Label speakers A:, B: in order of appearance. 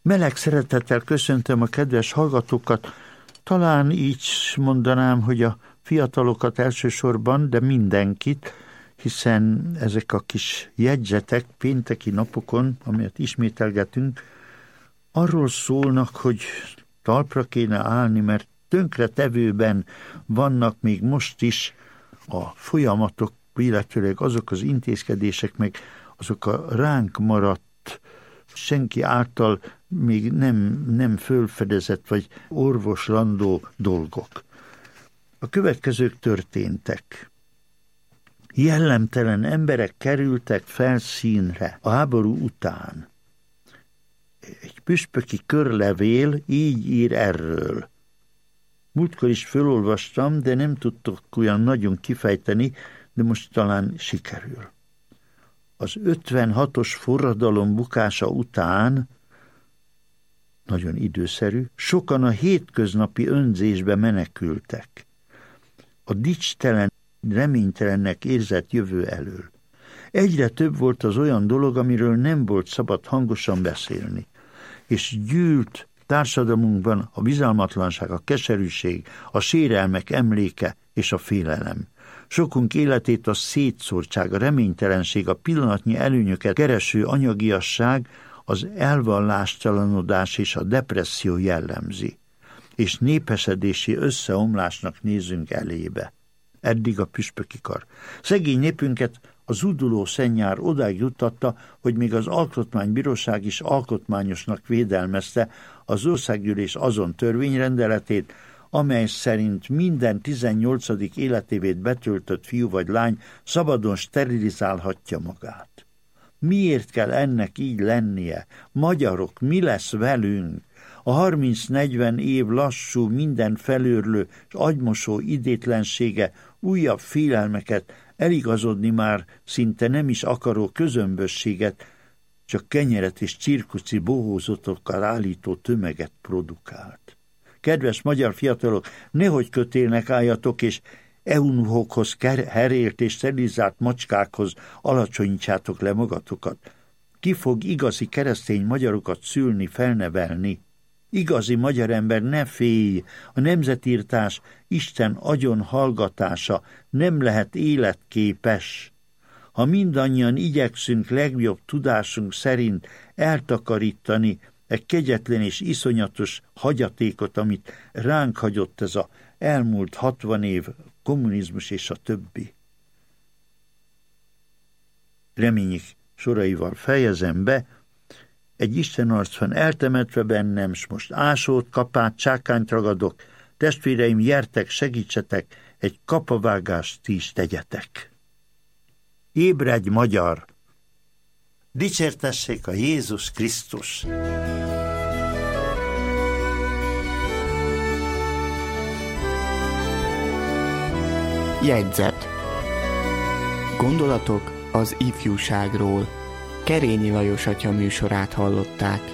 A: Meleg szeretettel köszöntöm a kedves hallgatókat, talán így mondanám, hogy a fiatalokat elsősorban, de mindenkit, hiszen ezek a kis jegyzetek pénteki napokon, amelyet ismételgetünk, arról szólnak, hogy talpra kéne állni, mert tönkretevőben vannak még most is a folyamatok, illetőleg azok az intézkedések, meg azok a ránk maradt, senki által még nem fölfedezett vagy orvoslandó dolgok. A következők történtek. Jellemtelen emberek kerültek felszínre a háború után. Egy püspöki körlevél így ír erről. Múltkor is fölolvastam, de nem tudtok olyan nagyon kifejteni, de most talán sikerül. Az 56-os forradalom bukása után, nagyon időszerű, sokan a hétköznapi önzésbe menekültek. A dicstelen, reménytelennek érzett jövő elől. Egyre több volt az olyan dolog, amiről nem volt szabad hangosan beszélni, és gyűlt társadalmunkban a bizalmatlanság, a keserűség, a sérelmek emléke és a félelem. Sokunk életét a szétszórtság, a reménytelenség, a pillanatnyi előnyöket kereső anyagiasság, az elvallástalanodás és a depresszió jellemzi, és népesedési összeomlásnak nézünk elébe. Eddig a püspöki kar. Szegény népünket a zúduló szennyár odáig juttatta, hogy még az alkotmánybíróság is alkotmányosnak védelmezte az országgyűlés azon törvényrendeletét, amely szerint minden 18. életévét betöltött fiú vagy lány szabadon sterilizálhatja magát. Miért kell ennek így lennie? Magyarok, mi lesz velünk? A 30-40 év lassú, minden felőrlő és agymosó idétlensége újabb félelmeket, eligazodni már szinte nem is akaró közömbösséget, csak kenyeret és cirkuszi bohózatokkal állító tömeget produkált. Kedves magyar fiatalok, nehogy kötélnek álljatok, és eunuchokhoz herélt és sterilizált macskákhoz alacsonyítsátok le magatokat. Ki fog igazi keresztény magyarokat szülni, felnevelni? Igazi magyar ember ne félj, a nemzetírtás Isten agyon hallgatása nem lehet életképes. Ha mindannyian igyekszünk legjobb tudásunk szerint eltakarítani egy kegyetlen és iszonyatos hagyatékot, amit ránk hagyott ez az elmúlt 60 év kommunizmus és a többi. Reményik soraival fejezem be, egy istenarc van eltemetve bennem, s most ásót, kapát, csákányt ragadok, testvéreim, gyertek, segítsetek, egy kapavágást is tegyetek. Ébredj, magyar! Dicsértessék a Jézus Krisztus!
B: Jegyzet. Gondolatok az ifjúságról. Kerényi Lajos atya műsorát hallották.